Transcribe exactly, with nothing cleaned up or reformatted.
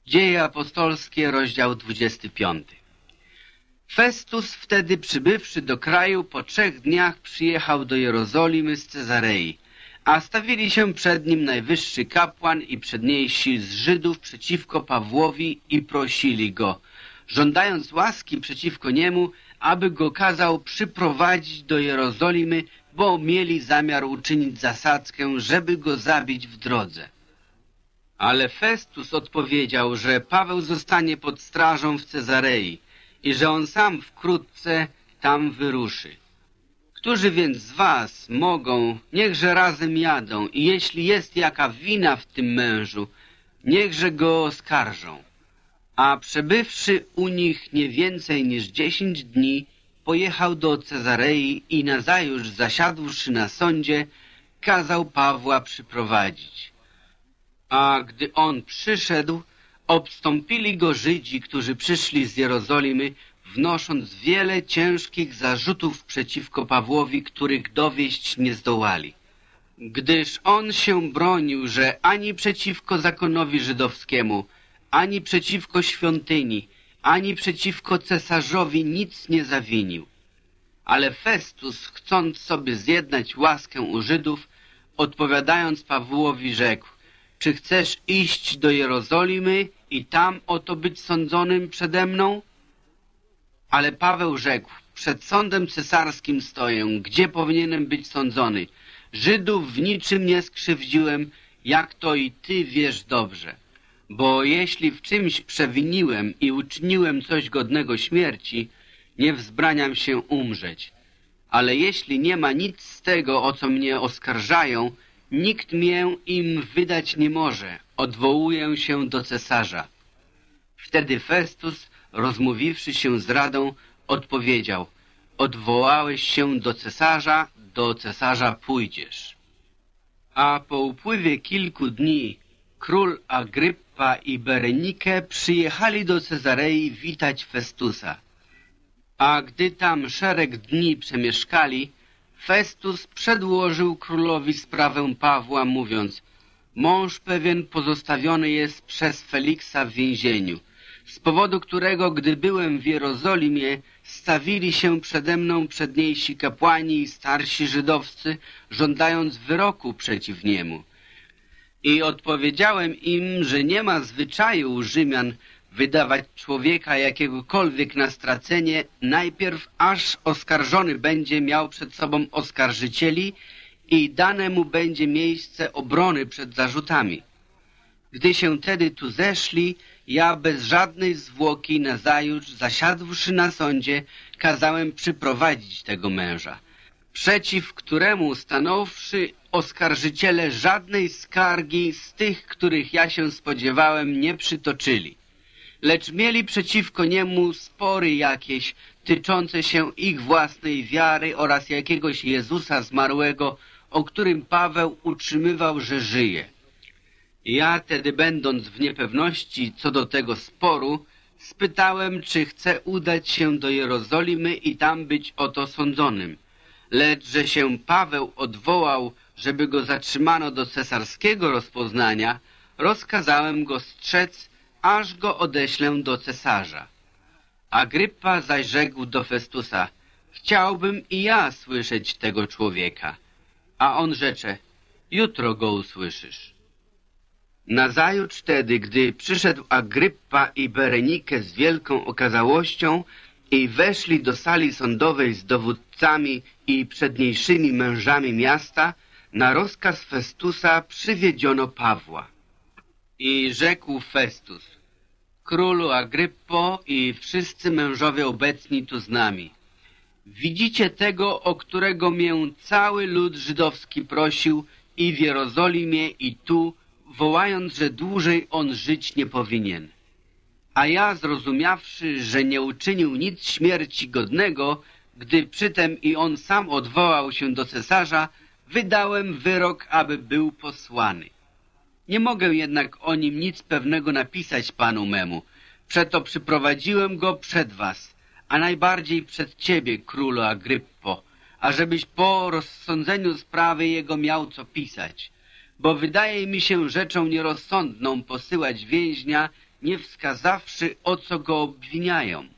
Dzieje apostolskie, rozdział dwudziesty piąty. Festus wtedy, przybywszy do kraju, po trzech dniach przyjechał do Jerozolimy z Cezarei, a stawili się przed nim najwyższy kapłan i przedniejsi z Żydów przeciwko Pawłowi i prosili go, żądając łaski przeciwko niemu, aby go kazał przyprowadzić do Jerozolimy, bo mieli zamiar uczynić zasadzkę, żeby go zabić w drodze. Ale Festus odpowiedział, że Paweł zostanie pod strażą w Cezarei i że on sam wkrótce tam wyruszy. Którzy więc z was mogą, niechże razem jadą i jeśli jest jaka wina w tym mężu, niechże go oskarżą. A przebywszy u nich nie więcej niż dziesięć dni, pojechał do Cezarei i nazajutrz, zasiadłszy na sądzie, kazał Pawła przyprowadzić. A gdy on przyszedł, obstąpili go Żydzi, którzy przyszli z Jerozolimy, wnosząc wiele ciężkich zarzutów przeciwko Pawłowi, których dowieść nie zdołali. Gdyż on się bronił, że ani przeciwko zakonowi żydowskiemu, ani przeciwko świątyni, ani przeciwko cesarzowi nic nie zawinił. Ale Festus, chcąc sobie zjednać łaskę u Żydów, odpowiadając Pawłowi, rzekł: czy chcesz iść do Jerozolimy i tam oto być sądzonym przede mną? Ale Paweł rzekł: przed sądem cesarskim stoję, gdzie powinienem być sądzony. Żydów w niczym nie skrzywdziłem, jak to i ty wiesz dobrze. Bo jeśli w czymś przewiniłem i uczyniłem coś godnego śmierci, nie wzbraniam się umrzeć. Ale jeśli nie ma nic z tego, o co mnie oskarżają, nikt mię im wydać nie może. Odwołuję się do cesarza. Wtedy Festus, rozmówiwszy się z radą, odpowiedział: odwołałeś się do cesarza, do cesarza pójdziesz. A po upływie kilku dni król Agryppa i Berenike przyjechali do Cezarei witać Festusa. A gdy tam szereg dni przemieszkali, Festus przedłożył królowi sprawę Pawła, mówiąc: mąż pewien pozostawiony jest przez Feliksa w więzieniu, z powodu którego, gdy byłem w Jerozolimie, stawili się przede mną przedniejsi kapłani i starsi żydowscy, żądając wyroku przeciw niemu. I odpowiedziałem im, że nie ma zwyczaju u Rzymian wydawać człowieka jakiegokolwiek na stracenie, najpierw aż oskarżony będzie miał przed sobą oskarżycieli i dane mu będzie miejsce obrony przed zarzutami. Gdy się tedy tu zeszli, ja bez żadnej zwłoki nazajutrz, zasiadłszy na sądzie, kazałem przyprowadzić tego męża, przeciw któremu stanąwszy oskarżyciele żadnej skargi z tych, których ja się spodziewałem, nie przytoczyli, lecz mieli przeciwko niemu spory jakieś tyczące się ich własnej wiary oraz jakiegoś Jezusa zmarłego, o którym Paweł utrzymywał, że żyje. Ja tedy, będąc w niepewności co do tego sporu, spytałem, czy chce udać się do Jerozolimy i tam być oto sądzonym. Lecz że się Paweł odwołał, żeby go zatrzymano do cesarskiego rozpoznania, rozkazałem go strzec, aż go odeślę do cesarza. Agryppa zaś rzekł do Festusa: chciałbym i ja słyszeć tego człowieka. A on rzecze: jutro go usłyszysz. Nazajutrz tedy, gdy przyszedł Agryppa i Berenike z wielką okazałością i weszli do sali sądowej z dowódcami i przedniejszymi mężami miasta, na rozkaz Festusa przywiedziono Pawła. I rzekł Festus: królu Agryppo i wszyscy mężowie obecni tu z nami, widzicie tego, o którego mię cały lud żydowski prosił i w Jerozolimie i tu, wołając, że dłużej on żyć nie powinien. A ja, zrozumiawszy, że nie uczynił nic śmierci godnego, gdy przytem i on sam odwołał się do cesarza, wydałem wyrok, aby był posłany. Nie mogę jednak o nim nic pewnego napisać panu memu, przeto przyprowadziłem go przed was, a najbardziej przed ciebie, królu Agryppo, ażebyś po rozsądzeniu sprawy jego miał co pisać. Bo wydaje mi się rzeczą nierozsądną posyłać więźnia nie wskazawszy, o co go obwiniają.